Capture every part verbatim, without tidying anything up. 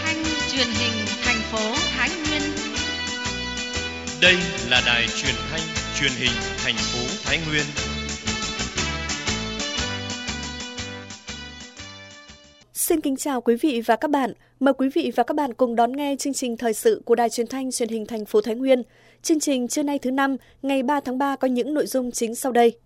thanh truyền hình thành phố Thái Nguyên. Đây là đài truyền thanh truyền hình thành phố Thái Nguyên. Xin kính chào quý vị và các bạn. Mời quý vị và các bạn cùng đón nghe chương trình thời sự của Đài Truyền thanh Truyền hình thành phố Thái Nguyên. Chương trình trưa nay thứ năm, ngày ba tháng ba có những nội dung chính sau đây.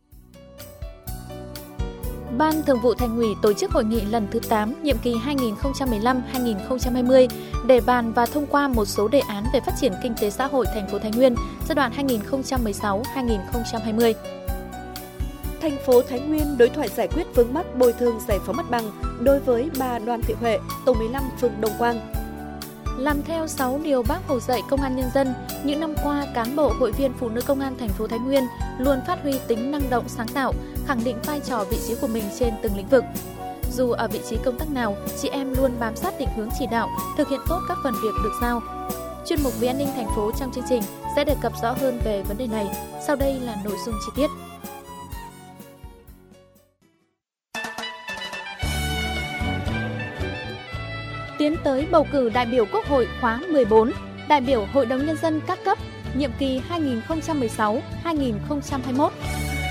Ban Thường vụ Thành ủy tổ chức hội nghị lần thứ tám, nhiệm kỳ hai nghìn không trăm mười lăm đến hai nghìn không trăm hai mươi để bàn và thông qua một số đề án về phát triển kinh tế xã hội thành phố Thái Nguyên giai đoạn hai nghìn không trăm mười sáu đến hai nghìn không trăm hai mươi. Thành phố Thái Nguyên đối thoại giải quyết vướng mắc bồi thường giải phóng mặt bằng đối với bà Đoàn Thị Huệ, tổ mười lăm phường Đồng Quang. Làm theo sáu điều Bác Hồ dạy Công an Nhân dân, những năm qua, cán bộ hội viên phụ nữ Công an thành phố Thái Nguyên luôn phát huy tính năng động sáng tạo, khẳng định vai trò vị trí của mình trên từng lĩnh vực. Dù ở vị trí công tác nào, chị em luôn bám sát định hướng chỉ đạo, thực hiện tốt các phần việc được giao. Chuyên mục Về an ninh thành phố trong chương trình sẽ đề cập rõ hơn về vấn đề này. Sau đây là nội dung chi tiết. Tiến tới bầu cử đại biểu Quốc hội khóa mười bốn, đại biểu Hội đồng Nhân dân các cấp, nhiệm kỳ hai nghìn không trăm mười sáu đến hai nghìn không trăm hai mươi mốt.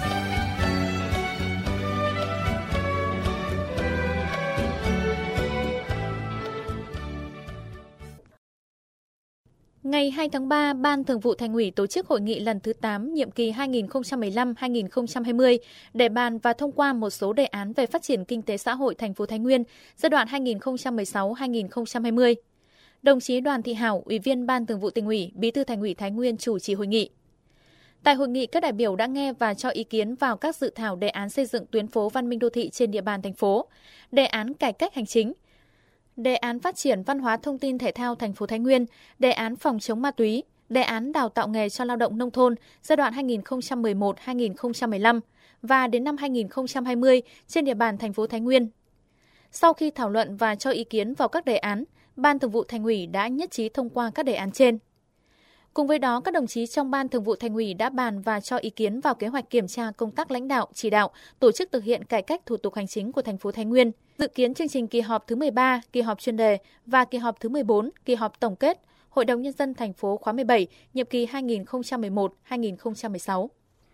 Ngày hai tháng ba, Ban Thường vụ Thành ủy tổ chức hội nghị lần thứ tám, nhiệm kỳ hai nghìn không trăm mười lăm đến hai nghìn không trăm hai mươi để bàn và thông qua một số đề án về phát triển kinh tế xã hội thành phố Thái Nguyên giai đoạn hai nghìn không trăm mười sáu đến hai nghìn không trăm hai mươi. Đồng chí Đoàn Thị Hảo, Ủy viên Ban Thường vụ Tỉnh ủy, Bí thư Thành ủy Thái Nguyên chủ trì hội nghị. Tại hội nghị, các đại biểu đã nghe và cho ý kiến vào các dự thảo đề án xây dựng tuyến phố văn minh đô thị trên địa bàn thành phố, đề án cải cách hành chính, đề án phát triển văn hóa thông tin thể thao thành phố Thái Nguyên, đề án phòng chống ma túy, đề án đào tạo nghề cho lao động nông thôn giai đoạn hai nghìn không trăm mười một đến hai nghìn không trăm mười lăm và đến năm hai nghìn không trăm hai mươi trên địa bàn thành phố Thái Nguyên. Sau khi thảo luận và cho ý kiến vào các đề án, Ban Thường vụ Thành ủy đã nhất trí thông qua các đề án trên. Cùng với đó, các đồng chí trong Ban Thường vụ Thành ủy đã bàn và cho ý kiến vào kế hoạch kiểm tra công tác lãnh đạo, chỉ đạo, tổ chức thực hiện cải cách thủ tục hành chính của thành phố Thái Nguyên, dự kiến chương trình kỳ họp thứ mười ba, kỳ họp chuyên đề và kỳ họp thứ mười bốn, kỳ họp tổng kết Hội đồng Nhân dân thành phố khóa mười bảy, nhiệm kỳ hai nghìn không trăm mười một đến hai nghìn không trăm mười sáu.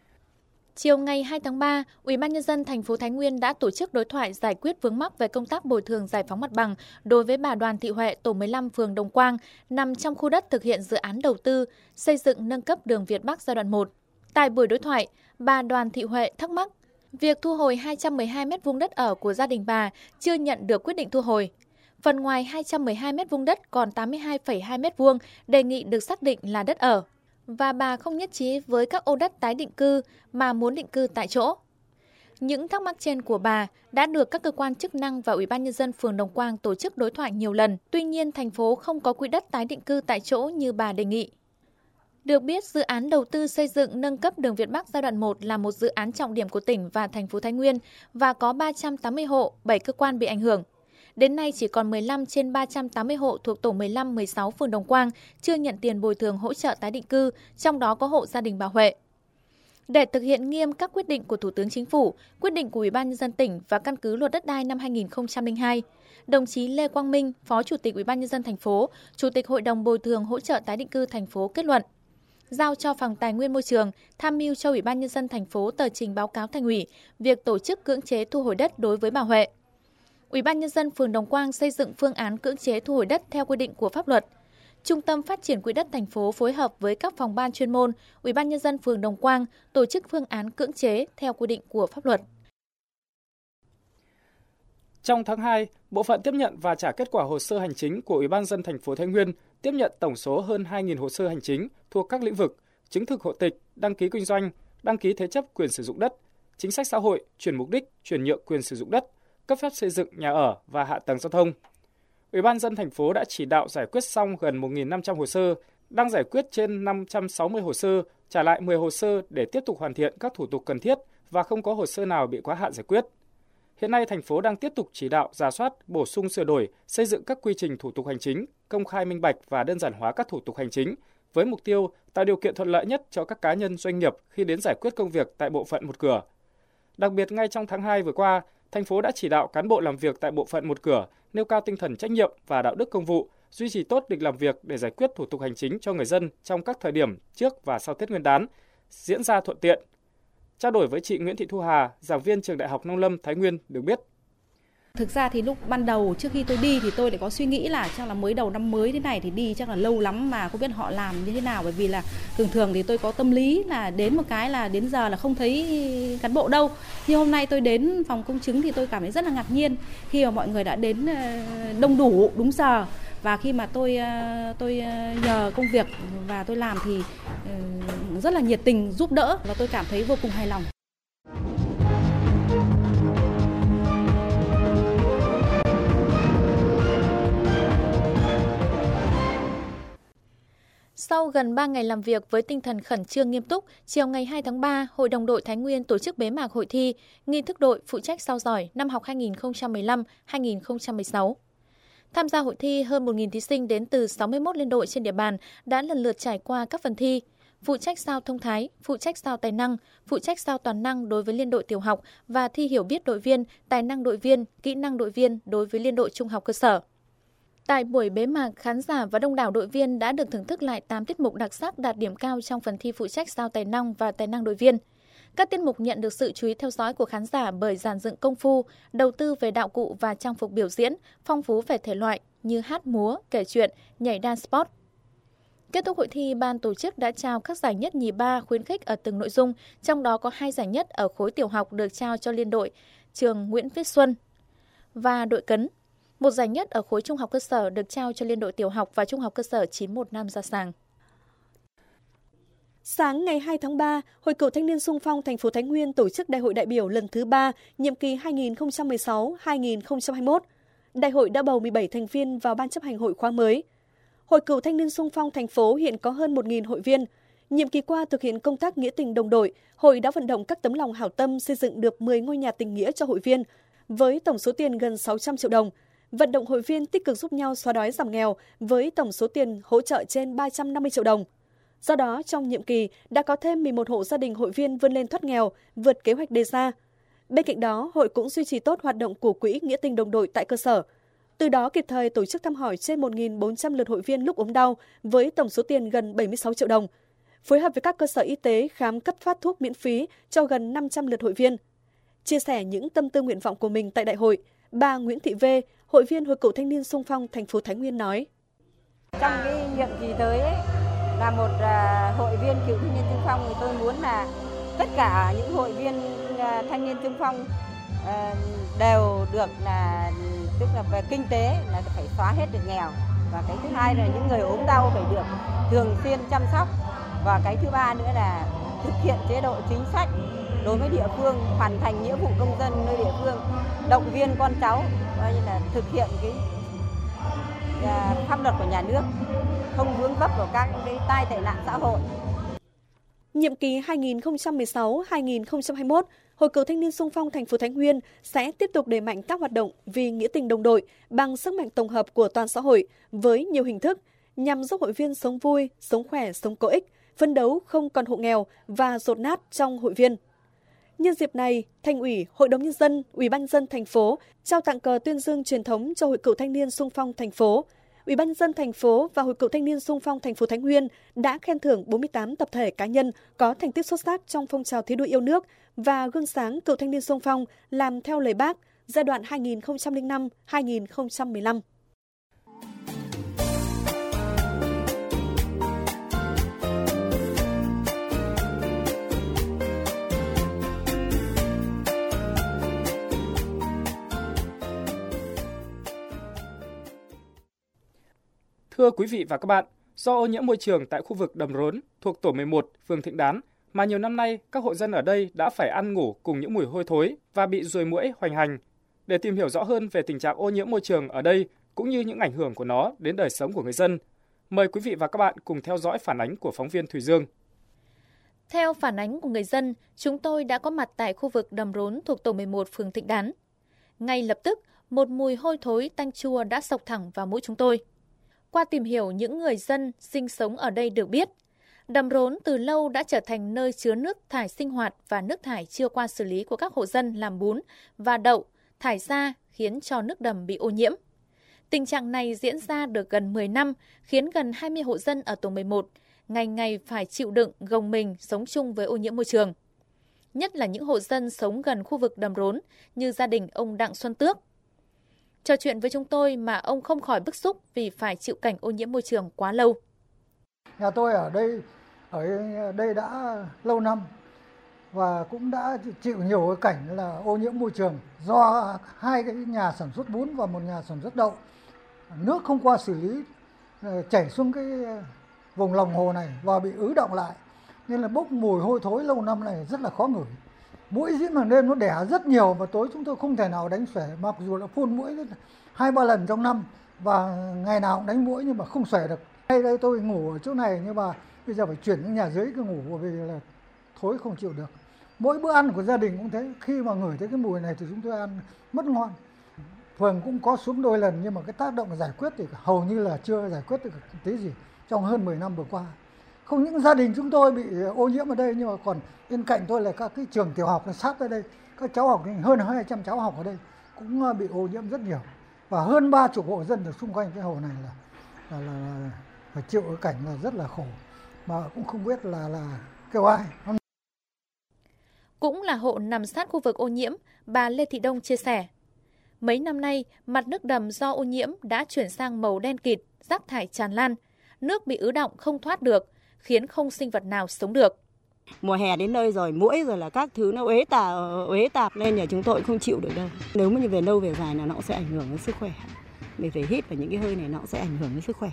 Chiều ngày hai tháng ba, Ủy ban Nhân dân thành phố Thái Nguyên đã tổ chức đối thoại giải quyết vướng mắc về công tác bồi thường giải phóng mặt bằng đối với bà Đoàn Thị Huệ, tổ mười lăm phường Đồng Quang, nằm trong khu đất thực hiện dự án đầu tư xây dựng nâng cấp đường Việt Bắc giai đoạn một. Tại buổi đối thoại, bà Đoàn Thị Huệ thắc mắc việc thu hồi hai trăm mười hai mét vuông đất ở của gia đình bà chưa nhận được quyết định thu hồi. Phần ngoài hai trăm mười hai mét vuông đất còn tám mươi hai phẩy hai mét vuông đề nghị được xác định là đất ở. Và bà không nhất trí với các ô đất tái định cư mà muốn định cư tại chỗ. Những thắc mắc trên của bà đã được các cơ quan chức năng và Ủy ban Nhân dân phường Đồng Quang tổ chức đối thoại nhiều lần. Tuy nhiên, thành phố không có quỹ đất tái định cư tại chỗ như bà đề nghị. Được biết, dự án đầu tư xây dựng nâng cấp đường Việt Bắc giai đoạn một là một dự án trọng điểm của tỉnh và thành phố Thái Nguyên và có ba trăm tám mươi hộ, bảy cơ quan bị ảnh hưởng. Đến nay chỉ còn mười lăm trên ba trăm tám mươi hộ thuộc tổ mười lăm, mười sáu phường Đồng Quang chưa nhận tiền bồi thường hỗ trợ tái định cư, trong đó có hộ gia đình bà Huệ. Để thực hiện nghiêm các quyết định của Thủ tướng Chính phủ, quyết định của Ủy ban Nhân dân tỉnh và căn cứ Luật Đất đai năm hai nghìn không trăm lẻ hai, đồng chí Lê Quang Minh, Phó Chủ tịch Ủy ban Nhân dân thành phố, Chủ tịch Hội đồng bồi thường hỗ trợ tái định cư thành phố kết luận, giao cho Phòng Tài nguyên Môi trường tham mưu cho Ủy ban Nhân dân thành phố tờ trình báo cáo Thành ủy việc tổ chức cưỡng chế thu hồi đất đối với bà Huệ. Ủy ban Nhân dân phường Đồng Quang xây dựng phương án cưỡng chế thu hồi đất theo quy định của pháp luật. Trung tâm Phát triển Quỹ đất thành phố phối hợp với các phòng ban chuyên môn, Ủy ban Nhân dân phường Đồng Quang tổ chức phương án cưỡng chế theo quy định của pháp luật. Trong tháng hai, Bộ phận tiếp nhận và trả kết quả hồ sơ hành chính của Ủy ban Nhân dân thành phố Thái Nguyên tiếp nhận tổng số hơn hai nghìn hồ sơ hành chính thuộc các lĩnh vực chứng thực hộ tịch, đăng ký kinh doanh, đăng ký thế chấp quyền sử dụng đất, chính sách xã hội, chuyển mục đích, chuyển nhượng quyền sử dụng đất, cấp phép xây dựng nhà ở và hạ tầng giao thông. Ủy ban nhân dân thành phố đã chỉ đạo giải quyết xong gần một nghìn năm trăm hồ sơ, đang giải quyết trên năm trăm sáu mươi hồ sơ, trả lại mười hồ sơ để tiếp tục hoàn thiện các thủ tục cần thiết và không có hồ sơ nào bị quá hạn giải quyết. Hiện nay, thành phố đang tiếp tục chỉ đạo rà soát, bổ sung sửa đổi, xây dựng các quy trình thủ tục hành chính, công khai minh bạch và đơn giản hóa các thủ tục hành chính, với mục tiêu tạo điều kiện thuận lợi nhất cho các cá nhân doanh nghiệp khi đến giải quyết công việc tại bộ phận một cửa. Đặc biệt, ngay trong tháng hai vừa qua, thành phố đã chỉ đạo cán bộ làm việc tại bộ phận một cửa nêu cao tinh thần trách nhiệm và đạo đức công vụ, duy trì tốt lịch làm việc để giải quyết thủ tục hành chính cho người dân trong các thời điểm trước và sau Tết Nguyên đán diễn ra thuận tiện. Trao đổi với chị Nguyễn Thị Thu Hà, giảng viên trường Đại học Nông lâm Thái Nguyên được biết. Thực ra thì lúc ban đầu trước khi tôi đi thì tôi lại có suy nghĩ là chắc là mới đầu năm mới thế này thì đi chắc là lâu lắm mà không biết họ làm như thế nào, bởi vì là thường thường thì tôi có tâm lý là đến một cái là đến giờ là không thấy cán bộ đâu. Nhưng hôm nay tôi đến phòng công chứng thì tôi cảm thấy rất là ngạc nhiên khi mà mọi người đã đến đông đủ đúng giờ, và khi mà tôi tôi nhờ công việc và tôi làm thì rất là nhiệt tình giúp đỡ và tôi cảm thấy vô cùng hài lòng. Sau gần ba ngày làm việc với tinh thần khẩn trương nghiêm túc, chiều ngày hai tháng ba, Hội đồng đội Thái Nguyên tổ chức bế mạc hội thi nghi thức đội phụ trách sao giỏi năm học hai nghìn không trăm mười lăm hai nghìn không trăm mười sáu. Tham gia hội thi, hơn một nghìn thí sinh đến từ sáu mươi mốt liên đội trên địa bàn đã lần lượt trải qua các phần thi: phụ trách sao thông thái, phụ trách sao tài năng, phụ trách sao toàn năng đối với liên đội tiểu học và thi hiểu biết đội viên, tài năng đội viên, kỹ năng đội viên đối với liên đội trung học cơ sở. Tại buổi bế mạc, khán giả và đông đảo đội viên đã được thưởng thức lại tám tiết mục đặc sắc đạt điểm cao trong phần thi phụ trách sao tài năng và tài năng đội viên. Các tiết mục nhận được sự chú ý theo dõi của khán giả bởi dàn dựng công phu, đầu tư về đạo cụ và trang phục biểu diễn, phong phú về thể loại như hát múa, kể chuyện, nhảy dance sport. Kết thúc hội thi, ban tổ chức đã trao các giải nhất nhì ba khuyến khích ở từng nội dung, trong đó có hai giải nhất ở khối tiểu học được trao cho liên đội trường Nguyễn Viết Xuân và đội cấn. Một giải nhất ở khối trung học cơ sở được trao cho liên đội tiểu học và trung học cơ sở chín một năm Gia Sàng. Sáng ngày hai tháng ba, Hội Cựu Thanh niên Xung phong thành phố Thái Nguyên tổ chức Đại hội đại biểu lần thứ ba, nhiệm kỳ hai nghìn không trăm mười sáu đến hai nghìn không trăm hai mươi mốt. Đại hội đã bầu mười bảy thành viên vào ban chấp hành hội khóa mới. Hội Cựu Thanh niên Xung phong thành phố hiện có hơn một nghìn hội viên. Nhiệm kỳ qua thực hiện công tác nghĩa tình đồng đội, hội đã vận động các tấm lòng hảo tâm xây dựng được mười ngôi nhà tình nghĩa cho hội viên với tổng số tiền gần sáu trăm triệu đồng. Vận động hội viên tích cực giúp nhau xóa đói giảm nghèo với tổng số tiền hỗ trợ trên ba trăm năm mươi triệu đồng. Do đó, trong nhiệm kỳ đã có thêm mười một hộ gia đình hội viên vươn lên thoát nghèo, vượt kế hoạch đề ra. Bên cạnh đó, hội cũng duy trì tốt hoạt động của Quỹ Nghĩa tình đồng đội tại cơ sở. Từ đó kịp thời tổ chức thăm hỏi trên một nghìn bốn trăm lượt hội viên lúc ốm đau với tổng số tiền gần bảy mươi sáu triệu đồng. Phối hợp với các cơ sở y tế khám cấp phát thuốc miễn phí cho gần năm trăm lượt hội viên. Chia sẻ những tâm tư nguyện vọng của mình tại đại hội, bà Nguyễn Thị V, hội viên Hội Cựu Thanh niên Xung phong thành phố Thái Nguyên nói: Trong cái nhiệm kỳ tới ấy, là một uh, hội viên cựu thanh niên xung phong thì tôi muốn là tất cả những hội viên uh, thanh niên xung phong uh, đều được là tức là về kinh tế là phải xóa hết được nghèo, và cái thứ hai là những người ốm đau phải được thường xuyên chăm sóc, và cái thứ ba nữa là thực hiện chế độ chính sách đối với địa phương, hoàn thành nghĩa vụ công dân nơi địa phương, động viên con cháu, coi như là thực hiện cái uh, pháp luật của nhà nước, không vướng vấp vào các cái tai tệ nạn xã hội. Nhiệm kỳ hai nghìn không trăm mười sáu đến hai nghìn không trăm hai mươi mốt, Hội Cựu Thanh niên Xung phong thành phố Thái Nguyên sẽ tiếp tục đẩy mạnh các hoạt động vì nghĩa tình đồng đội bằng sức mạnh tổng hợp của toàn xã hội với nhiều hình thức nhằm giúp hội viên sống vui, sống khỏe, sống có ích, phấn đấu không còn hộ nghèo và dột nát trong hội viên. Nhân dịp này, Thành ủy, Hội đồng nhân dân, Ủy ban nhân dân thành phố trao tặng cờ tuyên dương truyền thống cho Hội Cựu Thanh niên Xung phong thành phố. Ủy ban nhân dân thành phố và Hội Cựu Thanh niên Xung phong thành phố Thái Nguyên đã khen thưởng bốn mươi tám tập thể cá nhân có thành tích xuất sắc trong phong trào thi đua yêu nước và gương sáng cựu thanh niên xung phong làm theo lời Bác giai đoạn hai nghìn không trăm lẻ năm đến hai nghìn không trăm mười lăm. Thưa quý vị và các bạn, do ô nhiễm môi trường tại khu vực Đầm Rốn thuộc tổ mười một, phường Thịnh Đán mà nhiều năm nay các hộ dân ở đây đã phải ăn ngủ cùng những mùi hôi thối và bị ruồi muỗi hoành hành. Để tìm hiểu rõ hơn về tình trạng ô nhiễm môi trường ở đây cũng như những ảnh hưởng của nó đến đời sống của người dân, mời quý vị và các bạn cùng theo dõi phản ánh của phóng viên Thùy Dương. Theo phản ánh của người dân, chúng tôi đã có mặt tại khu vực Đầm Rốn thuộc tổ mười một, phường Thịnh Đán. Ngay lập tức, một mùi hôi thối tanh chua đã xộc thẳng vào mũi chúng tôi. Qua tìm hiểu những người dân sinh sống ở đây được biết, Đầm Rốn từ lâu đã trở thành nơi chứa nước thải sinh hoạt và nước thải chưa qua xử lý của các hộ dân làm bún và đậu thải ra khiến cho nước đầm bị ô nhiễm. Tình trạng này diễn ra được gần mười năm, khiến gần hai mươi hộ dân ở tổ mười một ngày ngày phải chịu đựng gồng mình sống chung với ô nhiễm môi trường. Nhất là những hộ dân sống gần khu vực đầm rốn như gia đình ông Đặng Xuân Tước. Trò chuyện với chúng tôi mà ông không khỏi bức xúc vì phải chịu cảnh ô nhiễm môi trường quá lâu. Nhà tôi ở đây ở đây đã lâu năm và cũng đã chịu nhiều cái cảnh là ô nhiễm môi trường do hai cái nhà sản xuất bún và một nhà sản xuất đậu. Nước không qua xử lý chảy xuống cái vùng lòng hồ này và bị ứ đọng lại, nên là bốc mùi hôi thối lâu năm này rất là khó ngửi. Muỗi diễn bằng đêm nó đẻ rất nhiều và tối chúng tôi không thể nào đánh xuể, mặc dù là phun muỗi hai ba lần trong năm và ngày nào cũng đánh muỗi nhưng mà không xuể được. Đây đây tôi ngủ ở chỗ này nhưng mà bây giờ phải chuyển đến nhà dưới cái ngủ vì là thối không chịu được. Mỗi bữa ăn của gia đình cũng thế, khi mà ngửi thấy cái mùi này thì chúng tôi ăn mất ngon. Phường cũng có xuống đôi lần nhưng mà cái tác động giải quyết thì hầu như là chưa giải quyết được tí gì trong hơn mười năm vừa qua. Không những gia đình chúng tôi bị ô nhiễm ở đây nhưng mà còn bên cạnh tôi là các cái trường tiểu học sát ở đây, các cháu học hơn hai trăm cháu học ở đây cũng bị ô nhiễm rất nhiều và hơn ba chục hộ dân ở xung quanh cái hồ này là là, là, là phải chịu cái cảnh là rất là khổ mà cũng không biết là là kêu ai. Cũng là hộ nằm sát khu vực ô nhiễm, bà Lê Thị Đông chia sẻ. Mấy năm nay, mặt nước đầm do ô nhiễm đã chuyển sang màu đen kịt, rác thải tràn lan. Nước bị ứ đọng không thoát được, khiến không sinh vật nào sống được. Mùa hè đến nơi rồi, muỗi rồi là các thứ nó uế tà, uế tạp lên nhà chúng tôi không chịu được đâu. Nếu mà như về lâu về dài là nó sẽ ảnh hưởng đến sức khỏe. Mình phải hít vào những cái hơi này nó sẽ ảnh hưởng đến sức khỏe.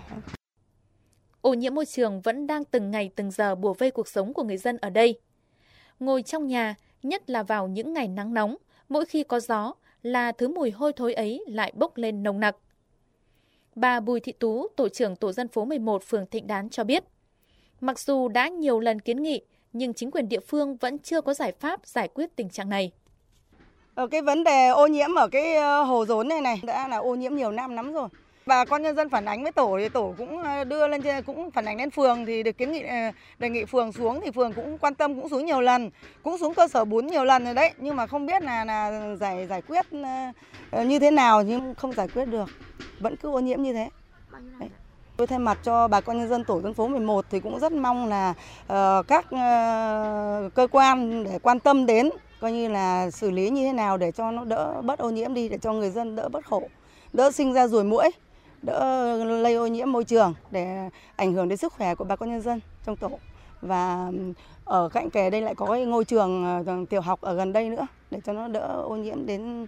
Ô nhiễm môi trường vẫn đang từng ngày từng giờ bủa vây cuộc sống của người dân ở đây. Ngồi trong nhà, nhất là vào những ngày nắng nóng, mỗi khi có gió là thứ mùi hôi thối ấy lại bốc lên nồng nặc. Bà Bùi Thị Tú, tổ trưởng tổ dân phố mười một phường Thịnh Đán cho biết, mặc dù đã nhiều lần kiến nghị, nhưng chính quyền địa phương vẫn chưa có giải pháp giải quyết tình trạng này. Ở cái vấn đề ô nhiễm ở cái hồ Rốn này này đã là ô nhiễm nhiều năm lắm rồi. Bà con nhân dân phản ánh với tổ thì tổ cũng đưa lên trên, cũng phản ánh lên phường thì được kiến nghị đề nghị phường xuống thì phường cũng quan tâm, cũng xuống nhiều lần, cũng xuống cơ sở bún nhiều lần rồi đấy, nhưng mà không biết là là giải giải quyết như thế nào nhưng không giải quyết được, vẫn cứ ô nhiễm như thế. Đấy. Tôi thay mặt cho bà con nhân dân tổ dân phố mười một thì cũng rất mong là uh, các uh, cơ quan để quan tâm đến, coi như là xử lý như thế nào để cho nó đỡ bớt ô nhiễm đi, để cho người dân đỡ bớt khổ, đỡ sinh ra ruồi muỗi, đỡ lây ô nhiễm môi trường để ảnh hưởng đến sức khỏe của bà con nhân dân trong tổ. Và ở cạnh kề đây lại có cái ngôi trường uh, tiểu học ở gần đây nữa để cho nó đỡ ô nhiễm đến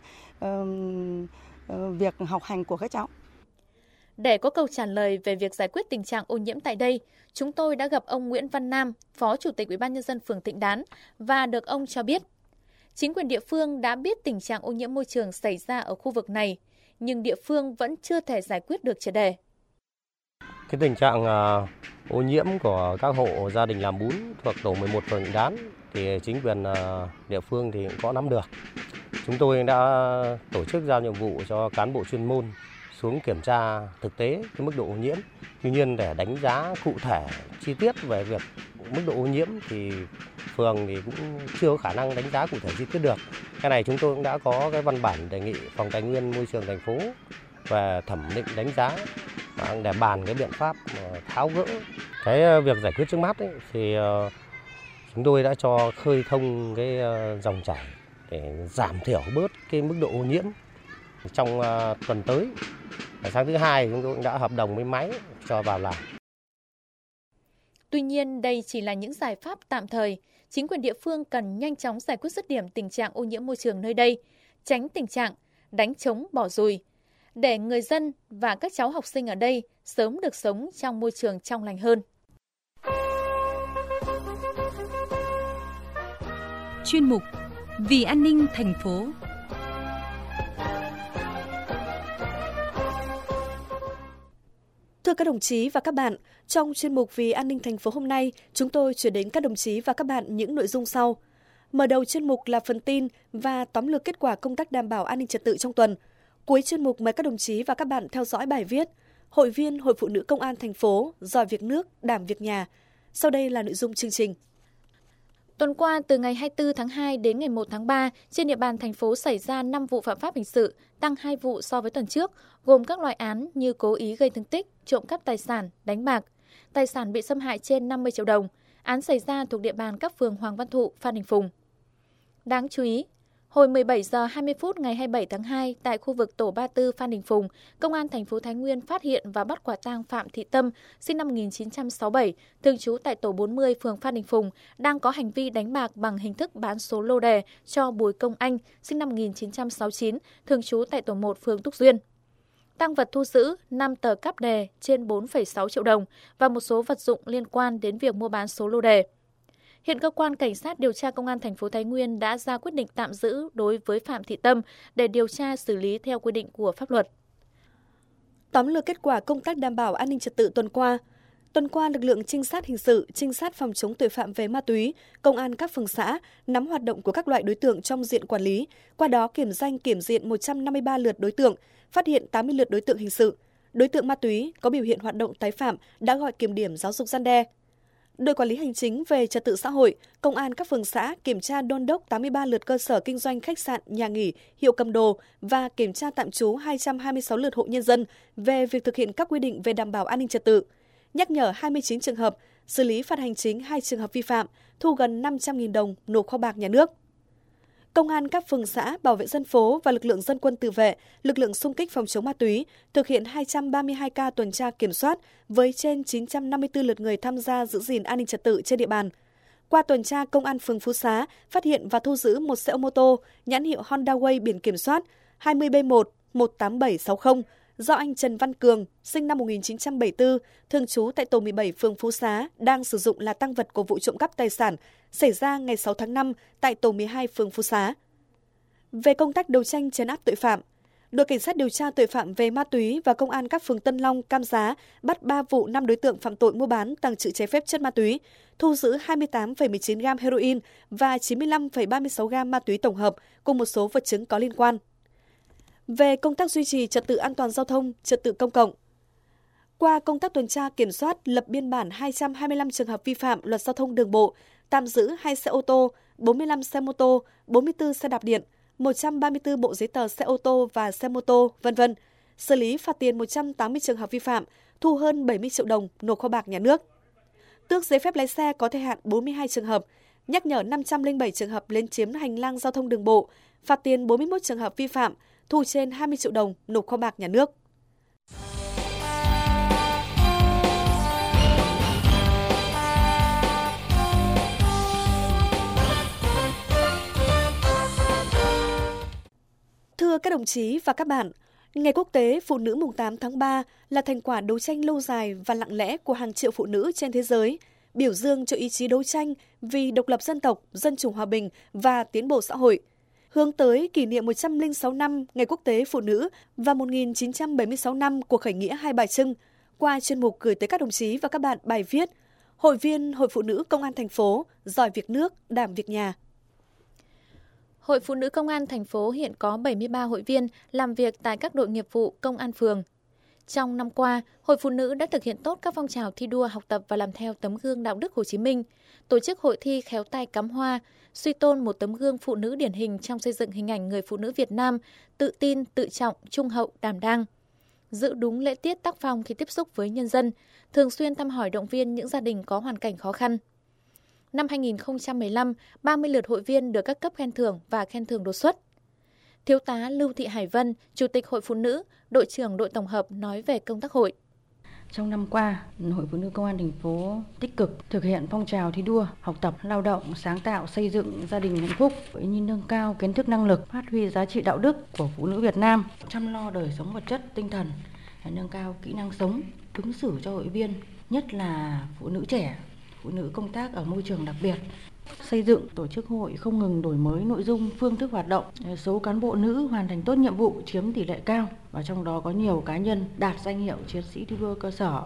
uh, uh, việc học hành của các cháu. Để có câu trả lời về việc giải quyết tình trạng ô nhiễm tại đây, chúng tôi đã gặp ông Nguyễn Văn Nam, Phó Chủ tịch Ủy ban nhân dân phường Thịnh Đán và được ông cho biết, chính quyền địa phương đã biết tình trạng ô nhiễm môi trường xảy ra ở khu vực này, nhưng địa phương vẫn chưa thể giải quyết được triệt đề. Cái tình trạng uh, ô nhiễm của các hộ gia đình làm bún thuộc tổ mười một phường Thịnh Đán thì chính quyền uh, địa phương thì cũng có nắm được. Chúng tôi đã tổ chức giao nhiệm vụ cho cán bộ chuyên môn xuống kiểm tra thực tế cái mức độ ô nhiễm. Tuy nhiên để đánh giá cụ thể chi tiết về việc mức độ ô nhiễm thì phường thì cũng chưa có khả năng đánh giá cụ thể chi tiết được. Cái này chúng tôi cũng đã có cái văn bản đề nghị Phòng Tài nguyên Môi trường thành phố về thẩm định đánh giá để bàn cái biện pháp tháo gỡ. Cái việc giải quyết trước mắt ấy, thì chúng tôi đã cho khơi thông cái dòng chảy để giảm thiểu bớt cái mức độ ô nhiễm trong uh, tuần tới. Và sáng thứ hai chúng tôi cũng đã hợp đồng với máy cho vào làm. Tuy nhiên đây chỉ là những giải pháp tạm thời. Chính quyền địa phương cần nhanh chóng giải quyết dứt điểm tình trạng ô nhiễm môi trường nơi đây, tránh tình trạng đánh trống bỏ dùi, để người dân và các cháu học sinh ở đây sớm được sống trong môi trường trong lành hơn. Chuyên mục Vì an ninh thành phố. Thưa các đồng chí và các bạn, trong chuyên mục Vì an ninh thành phố hôm nay, chúng tôi chuyển đến các đồng chí và các bạn những nội dung sau. Mở đầu chuyên mục là phần tin và tóm lược kết quả công tác đảm bảo an ninh trật tự trong tuần. Cuối chuyên mục mời các đồng chí và các bạn theo dõi bài viết Hội viên Hội Phụ nữ Công an thành phố giỏi việc nước, đảm việc nhà. Sau đây là nội dung chương trình. Tuần qua, từ ngày hai mươi tư tháng hai đến ngày một tháng ba, trên địa bàn thành phố xảy ra năm vụ phạm pháp hình sự, tăng hai vụ so với tuần trước, gồm các loại án như cố ý gây thương tích, trộm cắp tài sản, đánh bạc. Tài sản bị xâm hại trên năm mươi triệu đồng. Án xảy ra thuộc địa bàn các phường Hoàng Văn Thụ, Phan Đình Phùng. Đáng chú ý, hồi mười bảy giờ hai mươi phút ngày hai mươi bảy tháng hai, tại khu vực tổ ba mươi tư Phan Đình Phùng, Công an thành phố Thái Nguyên phát hiện và bắt quả tang Phạm Thị Tâm, sinh năm một nghìn chín trăm sáu mươi bảy, thường trú tại tổ bốn mươi phường Phan Đình Phùng, đang có hành vi đánh bạc bằng hình thức bán số lô đề cho Bùi Công Anh, sinh năm một nghìn chín trăm sáu mươi chín, thường trú tại tổ một phường Túc Duyên. Tang vật thu giữ năm tờ cáp đề trên bốn phẩy sáu triệu đồng và một số vật dụng liên quan đến việc mua bán số lô đề. Hiện cơ quan cảnh sát điều tra Công an thành phố Thái Nguyên đã ra quyết định tạm giữ đối với Phạm Thị Tâm để điều tra xử lý theo quy định của pháp luật. Tóm lược kết quả công tác đảm bảo an ninh trật tự tuần qua. Tuần qua, lực lượng trinh sát hình sự, trinh sát phòng chống tội phạm về ma túy, công an các phường xã nắm hoạt động của các loại đối tượng trong diện quản lý, qua đó kiểm danh kiểm diện một trăm năm mươi ba lượt đối tượng, phát hiện tám mươi lượt đối tượng hình sự. Đối tượng ma túy có biểu hiện hoạt động tái phạm đã gọi kiểm điểm giáo dục răn đe. Đội quản lý hành chính về trật tự xã hội, công an các phường xã kiểm tra đôn đốc tám mươi ba lượt cơ sở kinh doanh khách sạn, nhà nghỉ, hiệu cầm đồ và kiểm tra tạm trú hai trăm hai mươi sáu lượt hộ nhân dân về việc thực hiện các quy định về đảm bảo an ninh trật tự. Nhắc nhở hai mươi chín trường hợp, xử lý phạt hành chính hai trường hợp vi phạm, thu gần năm trăm nghìn đồng nộp kho bạc nhà nước. Công an các phường xã, bảo vệ dân phố và lực lượng dân quân tự vệ, lực lượng xung kích phòng chống ma túy thực hiện hai trăm ba mươi hai ca tuần tra kiểm soát với trên chín trăm năm mươi tư lượt người tham gia giữ gìn an ninh trật tự trên địa bàn. Qua tuần tra, Công an phường Phú Xá phát hiện và thu giữ một xe ô tô nhãn hiệu Honda Way biển kiểm soát hai mươi B một một tám bảy sáu không do anh Trần Văn Cường, sinh năm một nghìn chín trăm bảy mươi tư, thường trú tại tổ mười bảy phường Phú Xá, đang sử dụng là tang vật của vụ trộm cắp tài sản xảy ra ngày sáu tháng năm tại tổ mười hai phường Phú Xá. Về công tác đấu tranh trấn áp tội phạm, đội cảnh sát điều tra tội phạm về ma túy và công an các phường Tân Long, Cam Giá bắt ba vụ năm đối tượng phạm tội mua bán, tàng trữ trái phép chất ma túy, thu giữ hai mươi tám phẩy mười chín gam heroin và chín mươi lăm phẩy ba mươi sáu gam ma túy tổng hợp cùng một số vật chứng có liên quan. Về công tác duy trì trật tự an toàn giao thông, trật tự công cộng, qua công tác tuần tra kiểm soát, lập biên bản hai trăm hai mươi lăm trường hợp vi phạm luật giao thông đường bộ, tạm giữ hai xe ô tô, bốn mươi lăm xe mô tô, bốn mươi tư xe đạp điện, một trăm ba mươi tư bộ giấy tờ xe ô tô và xe mô tô, vân vân. Xử lý phạt tiền một trăm tám mươi trường hợp vi phạm, thu hơn bảy mươi triệu đồng nộp kho bạc nhà nước. Tước giấy phép lái xe có thời hạn bốn mươi hai trường hợp, nhắc nhở năm trăm lẻ bảy trường hợp lấn chiếm hành lang giao thông đường bộ, phạt tiền bốn mươi mốt trường hợp vi phạm, thu trên hai mươi triệu đồng nộp kho bạc nhà nước. Thưa các đồng chí và các bạn, Ngày Quốc tế Phụ nữ mùng tám tháng ba là thành quả đấu tranh lâu dài và lặng lẽ của hàng triệu phụ nữ trên thế giới, biểu dương cho ý chí đấu tranh vì độc lập dân tộc, dân chủ hòa bình và tiến bộ xã hội. Hướng tới kỷ niệm một trăm lẻ sáu năm Ngày Quốc tế Phụ nữ và một nghìn chín trăm bảy mươi sáu năm cuộc khởi nghĩa Hai Bà Trưng, qua chuyên mục gửi tới các đồng chí và các bạn bài viết Hội viên Hội Phụ nữ Công an thành phố, giỏi việc nước, đảm việc nhà. Hội Phụ nữ Công an thành phố hiện có bảy mươi ba hội viên làm việc tại các đội nghiệp vụ công an phường. Trong năm qua, Hội Phụ nữ đã thực hiện tốt các phong trào thi đua học tập và làm theo tấm gương đạo đức Hồ Chí Minh, tổ chức hội thi khéo tay cắm hoa, suy tôn một tấm gương phụ nữ điển hình trong xây dựng hình ảnh người phụ nữ Việt Nam, tự tin, tự trọng, trung hậu, đảm đang. Giữ đúng lễ tiết tác phong khi tiếp xúc với nhân dân, thường xuyên thăm hỏi động viên những gia đình có hoàn cảnh khó khăn. Năm hai nghìn không trăm mười lăm, ba mươi lượt hội viên được các cấp khen thưởng và khen thưởng đột xuất. Thiếu tá Lưu Thị Hải Vân, Chủ tịch Hội Phụ nữ, đội trưởng đội tổng hợp nói về công tác hội. Trong năm qua, Hội Phụ nữ Công an thành phố tích cực thực hiện phong trào thi đua, học tập, lao động, sáng tạo, xây dựng gia đình hạnh phúc, như nâng cao kiến thức năng lực, phát huy giá trị đạo đức của phụ nữ Việt Nam, chăm lo đời sống vật chất, tinh thần, nâng cao kỹ năng sống, ứng xử cho hội viên, nhất là phụ nữ trẻ, phụ nữ công tác ở môi trường đặc biệt. Xây dựng tổ chức hội không ngừng đổi mới nội dung, phương thức hoạt động, số cán bộ nữ hoàn thành tốt nhiệm vụ chiếm tỷ lệ cao và trong đó có nhiều cá nhân đạt danh hiệu chiến sĩ thi đua cơ sở.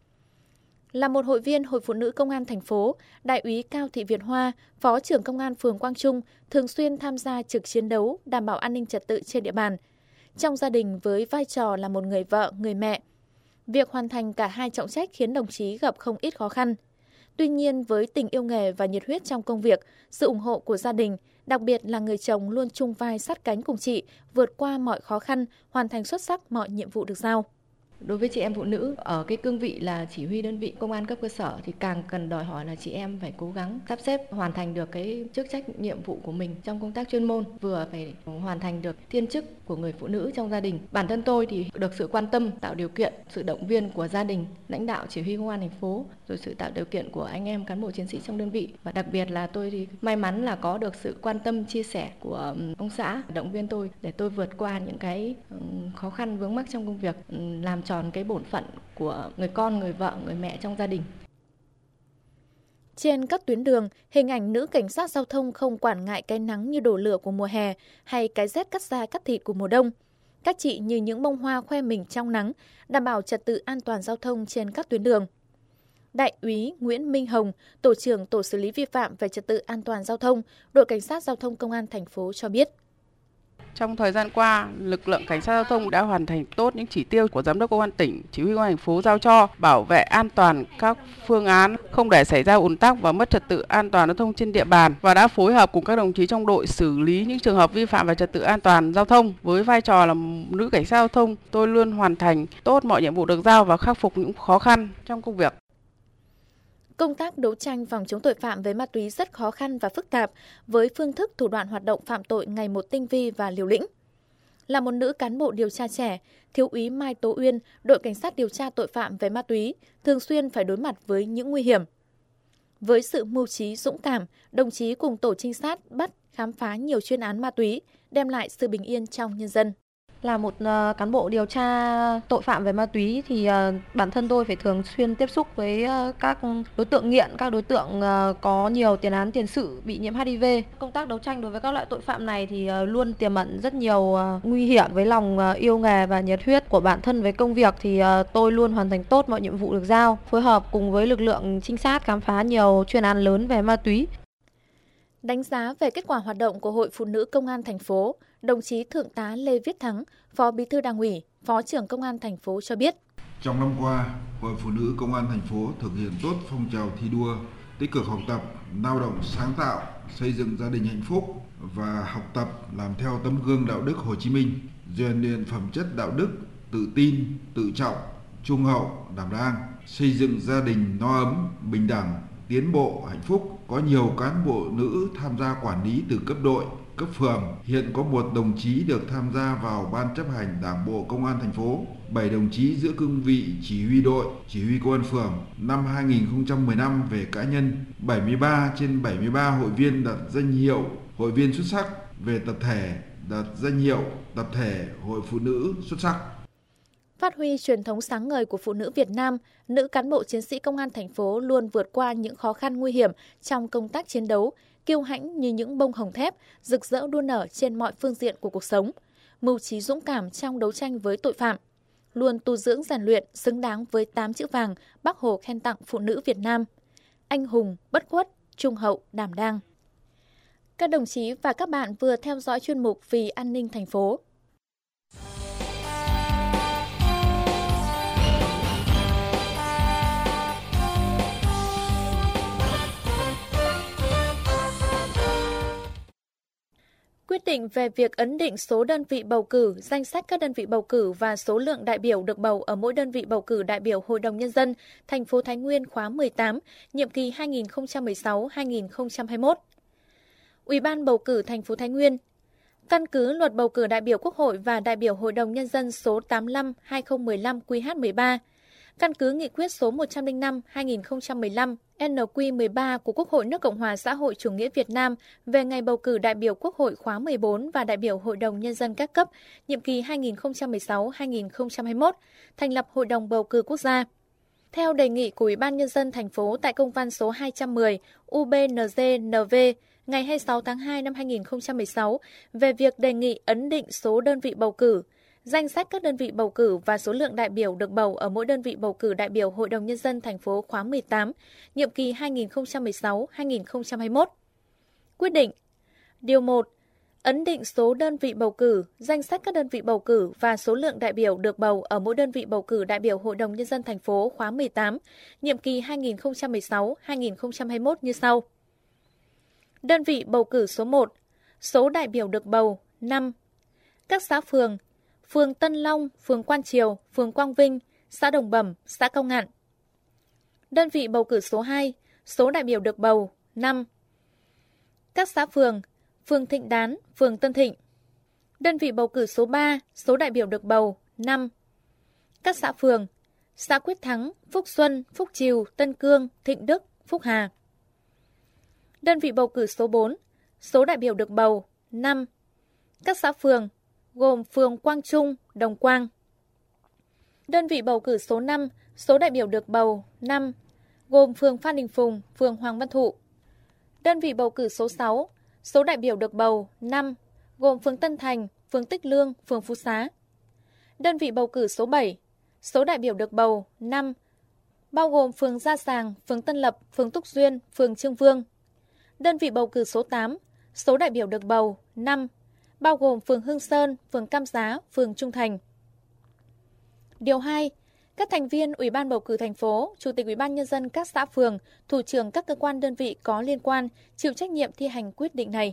Là một hội viên Hội Phụ nữ Công an thành phố, Đại úy Cao Thị Việt Hoa, Phó trưởng Công an phường Quang Trung thường xuyên tham gia trực chiến đấu đảm bảo an ninh trật tự trên địa bàn. Trong gia đình với vai trò là một người vợ, người mẹ, việc hoàn thành cả hai trọng trách khiến đồng chí gặp không ít khó khăn. Tuy nhiên, với tình yêu nghề và nhiệt huyết trong công việc, sự ủng hộ của gia đình, đặc biệt là người chồng luôn chung vai sát cánh cùng chị, vượt qua mọi khó khăn, hoàn thành xuất sắc mọi nhiệm vụ được giao. Đối với chị em phụ nữ ở cái cương vị là chỉ huy đơn vị công an cấp cơ sở thì càng cần đòi hỏi là chị em phải cố gắng sắp xếp hoàn thành được cái chức trách nhiệm vụ của mình trong công tác chuyên môn, vừa phải hoàn thành được thiên chức của người phụ nữ trong gia đình. Bản thân tôi thì được sự quan tâm, tạo điều kiện, sự động viên của gia đình, lãnh đạo chỉ huy công an thành phố, rồi sự tạo điều kiện của anh em cán bộ chiến sĩ trong đơn vị, và đặc biệt là tôi thì may mắn là có được sự quan tâm chia sẻ của ông xã động viên tôi để tôi vượt qua những cái khó khăn vướng mắc trong công việc, làm tròn cái bổn phận của người con, người vợ, người mẹ trong gia đình. Trên các tuyến đường, hình ảnh nữ cảnh sát giao thông không quản ngại cái nắng như đổ lửa của mùa hè hay cái rét cắt da cắt thịt của mùa đông. Các chị như những bông hoa khoe mình trong nắng, đảm bảo trật tự an toàn giao thông trên các tuyến đường. Đại úy Nguyễn Minh Hồng, tổ trưởng tổ xử lý vi phạm về trật tự an toàn giao thông, đội cảnh sát giao thông công an thành phố cho biết. Trong thời gian qua, lực lượng cảnh sát giao thông đã hoàn thành tốt những chỉ tiêu của giám đốc công an tỉnh, chỉ huy công an thành phố giao cho, bảo vệ an toàn các phương án, không để xảy ra ùn tắc và mất trật tự an toàn giao thông trên địa bàn, và đã phối hợp cùng các đồng chí trong đội xử lý những trường hợp vi phạm về trật tự an toàn giao thông. Với vai trò là nữ cảnh sát giao thông, tôi luôn hoàn thành tốt mọi nhiệm vụ được giao và khắc phục những khó khăn trong công việc. Công tác đấu tranh phòng chống tội phạm về ma túy rất khó khăn và phức tạp, với phương thức thủ đoạn hoạt động phạm tội ngày một tinh vi và liều lĩnh. Là một nữ cán bộ điều tra trẻ, Thiếu úy Mai Tố Uyên, đội cảnh sát điều tra tội phạm về ma túy, thường xuyên phải đối mặt với những nguy hiểm. Với sự mưu trí dũng cảm, đồng chí cùng tổ trinh sát bắt, khám phá nhiều chuyên án ma túy, đem lại sự bình yên trong nhân dân. Là một uh, cán bộ điều tra tội phạm về ma túy thì uh, bản thân tôi phải thường xuyên tiếp xúc với uh, các đối tượng nghiện, các đối tượng uh, có nhiều tiền án tiền sự bị nhiễm H I V. Công tác đấu tranh đối với các loại tội phạm này thì uh, luôn tiềm ẩn rất nhiều uh, nguy hiểm. Với lòng uh, yêu nghề và nhiệt huyết của bản thân với công việc thì uh, tôi luôn hoàn thành tốt mọi nhiệm vụ được giao, phối hợp cùng với lực lượng trinh sát khám phá nhiều chuyên án lớn về ma túy. Đánh giá về kết quả hoạt động của Hội Phụ nữ Công an thành phố, đồng chí Thượng tá Lê Viết Thắng, Phó Bí thư Đảng ủy, Phó trưởng Công an thành phố cho biết. Trong năm qua, Hội Phụ nữ Công an thành phố thực hiện tốt phong trào thi đua, tích cực học tập, lao động sáng tạo, xây dựng gia đình hạnh phúc và học tập làm theo tấm gương đạo đức Hồ Chí Minh, rèn luyện phẩm chất đạo đức, tự tin, tự trọng, trung hậu, đảm đang, xây dựng gia đình no ấm, bình đẳng, tiến bộ, hạnh phúc. Có nhiều cán bộ nữ tham gia quản lý từ cấp đội, cấp phường. Hiện có một đồng chí được tham gia vào Ban chấp hành Đảng bộ Công an thành phố, bảy đồng chí giữ cương vị chỉ huy đội, chỉ huy công an phường. Năm hai nghìn không trăm mười lăm về cá nhân, bảy mươi ba trên bảy mươi ba hội viên đạt danh hiệu hội viên xuất sắc, về tập thể đạt danh hiệu tập thể hội phụ nữ xuất sắc. Phát huy truyền thống sáng ngời của phụ nữ Việt Nam, nữ cán bộ chiến sĩ công an thành phố luôn vượt qua những khó khăn nguy hiểm trong công tác chiến đấu, kiêu hãnh như những bông hồng thép, rực rỡ đua nở trên mọi phương diện của cuộc sống, mưu trí dũng cảm trong đấu tranh với tội phạm, luôn tu dưỡng rèn luyện xứng đáng với tám chữ vàng Bác Hồ khen tặng phụ nữ Việt Nam: anh hùng, bất khuất, trung hậu, đảm đang. Các đồng chí và các bạn vừa theo dõi chuyên mục Vì an ninh thành phố. Quyết định về việc ấn định số đơn vị bầu cử, danh sách các đơn vị bầu cử và số lượng đại biểu được bầu ở mỗi đơn vị bầu cử đại biểu Hội đồng Nhân dân thành phố Thái Nguyên khóa mười tám, nhiệm kỳ hai nghìn không trăm mười sáu đến hai nghìn không trăm hai mươi mốt. Ủy ban bầu cử thành phố Thái Nguyên căn cứ Luật bầu cử đại biểu Quốc hội và đại biểu Hội đồng Nhân dân số tám mươi lăm trên hai nghìn không trăm mười lăm Q H mười ba, căn cứ Nghị quyết số một trăm lẻ năm trên hai nghìn không trăm mười lăm N Q mười ba của Quốc hội nước Cộng hòa xã hội chủ nghĩa Việt Nam về ngày bầu cử đại biểu Quốc hội khóa mười bốn và đại biểu Hội đồng Nhân dân các cấp, nhiệm kỳ hai nghìn không trăm mười sáu đến hai nghìn không trăm hai mươi mốt, thành lập Hội đồng bầu cử quốc gia. Theo đề nghị của Ủy ban Nhân dân thành phố tại công văn số hai trăm mười U B N G N V ngày hai mươi sáu tháng hai năm hai nghìn không trăm mười sáu về việc đề nghị ấn định số đơn vị bầu cử, danh sách các đơn vị bầu cử và số lượng đại biểu được bầu ở mỗi đơn vị bầu cử đại biểu Hội đồng Nhân dân thành phố khóa mười tám, nhiệm kỳ hai nghìn không trăm mười sáu đến hai nghìn không trăm hai mươi mốt. Quyết định: Điều một. ấn định số đơn vị bầu cử, danh sách các đơn vị bầu cử và số lượng đại biểu được bầu ở mỗi đơn vị bầu cử đại biểu Hội đồng Nhân dân thành phố khóa mười tám, nhiệm kỳ hai nghìn không trăm mười sáu đến hai nghìn không trăm hai mươi mốt như sau. Đơn vị bầu cử số một, số đại biểu được bầu năm. Các xã phường, phường Tân Long, phường Quan Triều, phường Quang Vinh, xã Đồng Bẩm, xã Cao Ngạn. Đơn vị bầu cử số hai, số đại biểu được bầu năm. Các xã phường, phường Thịnh Đán, phường Tân Thịnh. Đơn vị bầu cử số ba, số đại biểu được bầu năm. Các xã phường, xã Quyết Thắng, Phúc Xuân, Phúc Triều, Tân Cương, Thịnh Đức, Phúc Hà. Đơn vị bầu cử số bốn, số đại biểu được bầu năm. Các xã phường, gồm phường Quang Trung, Đồng Quang. Đơn vị bầu cử số năm, số đại biểu được bầu năm, gồm phường Phan Đình Phùng, phường Hoàng Văn Thụ. Đơn vị bầu cử số sáu, số đại biểu được bầu năm, gồm phường Tân Thành, phường Tích Lương, phường Phú Xá. Đơn vị bầu cử số bảy, số đại biểu được bầu năm, bao gồm phường Gia Sàng, phường Tân Lập, phường Túc Duyên, phường Trương Vương. Đơn vị bầu cử số tám, số đại biểu được bầu năm, bao gồm phường Hương Sơn, phường Cam Giá, phường Trung Thành. Điều hai. Các thành viên Ủy ban bầu cử thành phố, Chủ tịch Ủy ban Nhân dân các xã phường, thủ trưởng các cơ quan đơn vị có liên quan chịu trách nhiệm thi hành quyết định này.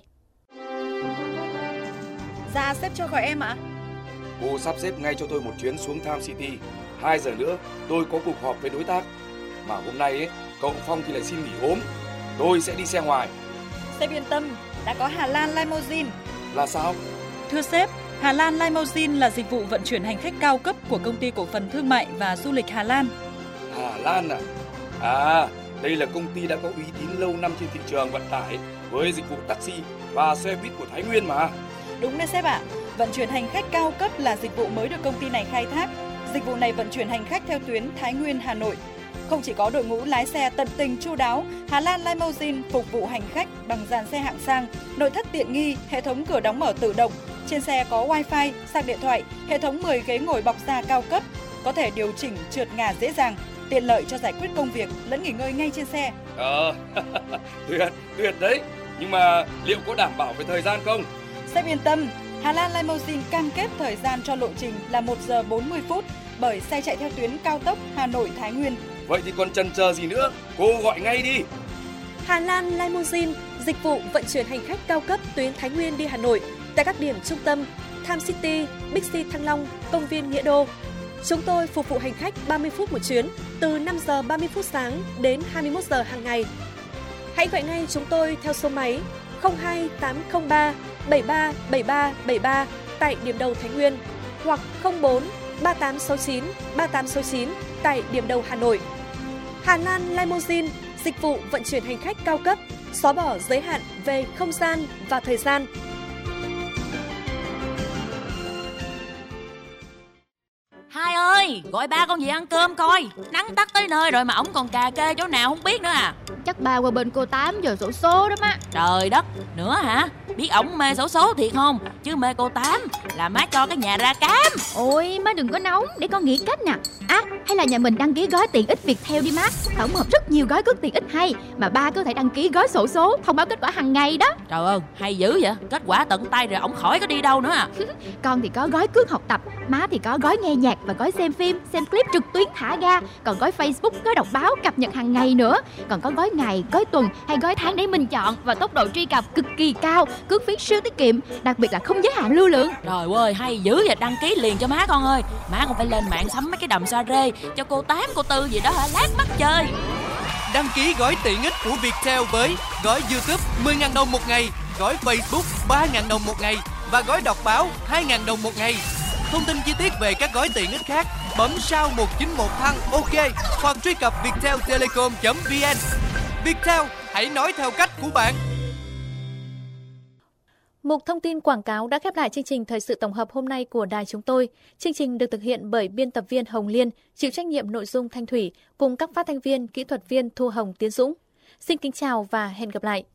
Dạ, sếp cho gọi em ạ. Cô sắp xếp ngay cho tôi một chuyến xuống Tham City. Hai giờ nữa tôi có cuộc họp với đối tác. Mà hôm nay ấy, cậu Phong thì lại xin nghỉ ốm. Tôi sẽ đi xe ngoài. Sếp yên tâm, đã có Hà Lan Limousine. Là sao? Thưa sếp, Hà Lan Limousine là dịch vụ vận chuyển hành khách cao cấp của Công ty Cổ phần Thương mại và Du lịch Hà Lan. Hà Lan à? À, đây là công ty đã có uy tín lâu năm trên thị trường vận tải với dịch vụ taxi và xe buýt của Thái Nguyên mà. Đúng đấy sếp ạ. Vận chuyển hành khách cao cấp là dịch vụ mới được công ty này khai thác. Dịch vụ này vận chuyển hành khách theo tuyến Thái Nguyên, Hà Nội. Không chỉ có đội ngũ lái xe tận tình chu đáo, Hà Lan Limousine phục vụ hành khách bằng dàn xe hạng sang, nội thất tiện nghi, hệ thống cửa đóng mở tự động. Trên xe có wifi, sạc điện thoại, hệ thống mười ghế ngồi bọc da cao cấp, có thể điều chỉnh trượt ngả dễ dàng, tiện lợi cho giải quyết công việc lẫn nghỉ ngơi ngay trên xe. Ờ, tuyệt, tuyệt đấy. Nhưng mà liệu có đảm bảo về thời gian không? Sếp yên tâm, Hà Lan Limousine cam kết thời gian cho lộ trình là một giờ bốn mươi phút bởi xe chạy theo tuyến cao tốc Hà Nội Thái Nguyên. Vậy thì còn chần chờ gì nữa, cô gọi ngay đi. Hà Lan Limousine, dịch vụ vận chuyển hành khách cao cấp tuyến Thái Nguyên đi Hà Nội tại các điểm trung tâm Tham City, Bixi Thăng Long, Công viên Nghĩa Đô. Chúng tôi phục vụ hành khách ba mươi phút một chuyến từ năm giờ ba mươi phút sáng đến hai mươi mốt giờ hàng ngày. Hãy gọi ngay chúng tôi theo số máy không hai tám không ba bảy ba bảy ba bảy ba tại điểm đầu Thái Nguyên hoặc không bốn ba tám sáu chín ba tám sáu chín tại điểm đầu Hà Nội. Hà Lan Limousine, dịch vụ vận chuyển hành khách cao cấp, xóa bỏ giới hạn về không gian và thời gian. Hai ơi, gọi ba con gì ăn cơm coi. Nắng tắt tới nơi rồi mà ổng còn cà kê chỗ nào không biết nữa à. Chắc ba qua bên cô Tám giờ xổ số đó má. Trời đất, nữa hả? Biết ổng mê xổ số thiệt không? Chứ mê cô Tám là má cho cái nhà ra cám. Ôi má đừng có nóng, để con nghĩ cách nè. À, hay là nhà mình đăng ký gói tiện ích Viettel đi má. Tổng hợp rất nhiều gói cước tiện ích hay, mà ba có thể đăng ký gói xổ số, thông báo kết quả hàng ngày đó. Trời ơi, hay dữ vậy. Kết quả tận tay rồi ổng khỏi có đi đâu nữa à. Con thì có gói cước học tập, má thì có gói nghe nhạc và gói xem phim, xem clip trực tuyến thả ga. Còn gói Facebook, gói đọc báo cập nhật hàng ngày nữa. Còn có gói ngày, gói tuần hay gói tháng để mình chọn, và tốc độ truy cập cực kỳ cao, cước phí siêu tiết kiệm, đặc biệt là không giới hạn lưu lượng. Trời ơi, hay dữ vậy, đăng ký liền cho má con ơi. Má còn phải lên mạng sắm mấy cái đầm xoa rê cho cô Tám, cô Tư gì đó hả, lát mắt chơi. Đăng ký gói tiện ích của Viettel với gói YouTube mười nghìn đồng một ngày, gói Facebook ba nghìn đồng một ngày và gói đọc báo hai nghìn đồng một ngày. Thông tin chi tiết về các gói tiện ích khác bấm sao một chín một than OK hoặc truy cập viettel telecom chấm vn. Viettel, hãy nói theo cách của bạn. Mục thông tin quảng cáo đã khép lại chương trình thời sự tổng hợp hôm nay của đài chúng tôi. Chương trình được thực hiện bởi biên tập viên Hồng Liên, chịu trách nhiệm nội dung Thanh Thủy cùng các phát thanh viên, kỹ thuật viên Thu Hồng, Tiến Dũng. Xin kính chào và hẹn gặp lại.